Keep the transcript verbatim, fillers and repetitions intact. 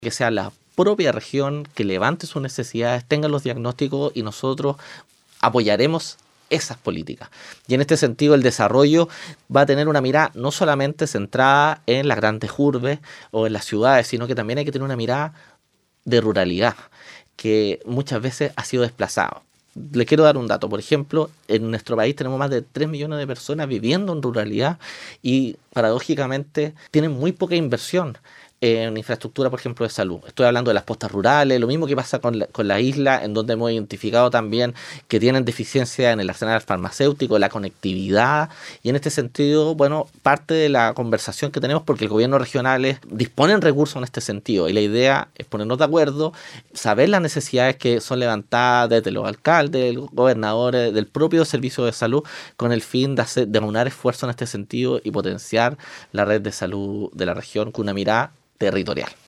que sea la propia región que levante sus necesidades, tenga los diagnósticos y nosotros apoyaremos esas políticas. Y en este sentido el desarrollo va a tener una mirada no solamente centrada en las grandes urbes o en las ciudades, sino que también hay que tener una mirada de ruralidad, que muchas veces ha sido desplazado. Le quiero dar un dato. Por ejemplo, en nuestro país tenemos más de tres millones de personas viviendo en ruralidad y paradójicamente tienen muy poca inversión en infraestructura, por ejemplo, de salud. Estoy hablando de las postas rurales, lo mismo que pasa con la, con la isla, en donde hemos identificado también que tienen deficiencia en el arsenal farmacéutico, la conectividad, y en este sentido, bueno, parte de la conversación que tenemos, porque el gobierno regionales disponen recursos en este sentido, y la idea es ponernos de acuerdo, saber las necesidades que son levantadas desde los alcaldes, gobernadores, del propio servicio de salud, con el fin de, hacer, de aunar esfuerzos en este sentido y potenciar la red de salud de la región con una mirada territorial.